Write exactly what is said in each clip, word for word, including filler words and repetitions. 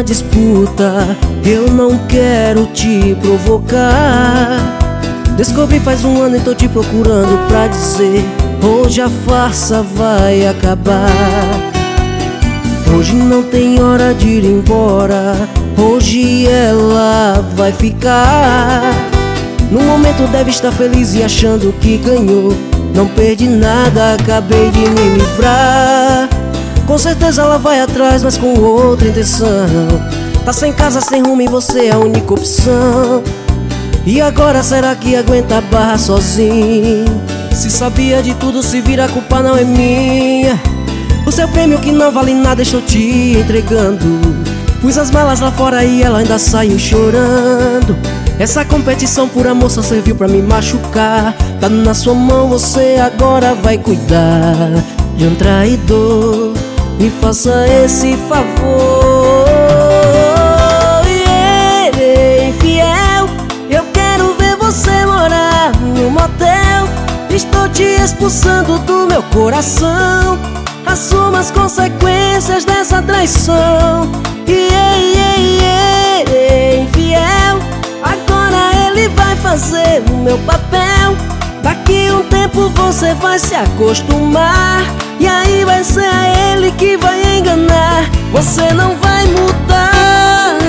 disputa, eu não quero te provocar. Descobri faz um ano e tô te procurando pra dizer: hoje a farsa vai acabar. Hoje não tem hora de ir embora, hoje ela vai ficar. No momento deve estar feliz e achando que ganhou. Não perdi nada, acabei de me livrar. Com certeza ela vai atrás, mas com outra intenção. Tá sem casa, sem rumo e você é a única opção. E agora será que aguenta a barra sozinho? Se sabia de tudo, se vira, a culpa não é minha. O seu prêmio que não vale nada estou te entregando. Pus as malas lá fora e ela ainda saiu chorando. Essa competição por amor só serviu pra me machucar. Tá na sua mão, você agora vai cuidar de um traidor. Me faça esse favor. E ele infiel, eu quero ver você morar no motel. Estou te expulsando do meu coração. Assuma as consequências dessa traição. E ei, ei, ei, infiel, agora ele vai fazer o meu papel. Daqui um tempo você vai se acostumar, e aí vai ser a ele que vai enganar. Você não vai mudar.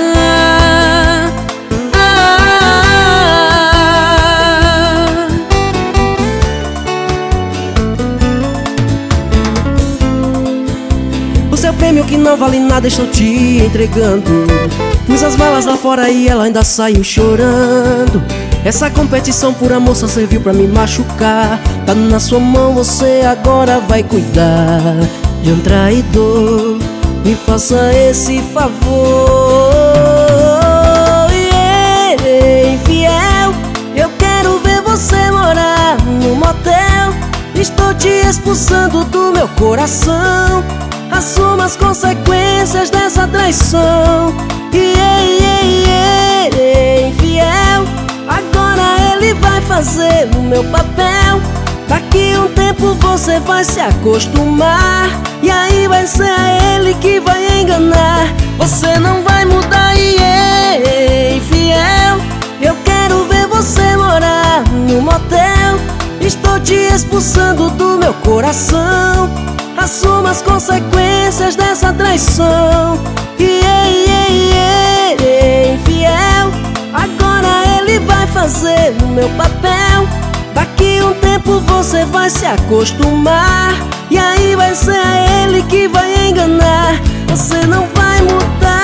O seu prêmio que não vale nada estou te entregando. Pus as malas lá fora e ela ainda saiu chorando. Essa competição por amor só serviu pra me machucar. Tá na sua mão, você agora vai cuidar de um traidor. Me faça esse favor. E ele infiel, eu quero ver você morar no motel. Estou te expulsando do meu coração. Assuma as consequências dessa traição. E ei, ei, ei, infiel, agora ele vai fazer o meu papel. Daqui um tempo você vai se acostumar, e aí vai ser a ele que vai enganar. Você não vai mudar. E ei, infiel, eu quero ver você morar no motel. Estou te expulsando do meu coração. Assuma as consequências dessa traição. E ei, ei, ei, ei, infiel, agora ele vai fazer o meu papel. Daqui um tempo você vai se acostumar, e aí vai ser a ele que vai enganar. Você não vai mudar.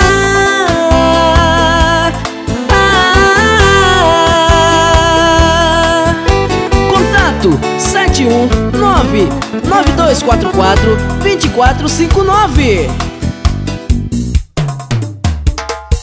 Ah, contato sete um nove, nove dois quatro quatro, dois quatro cinco nove.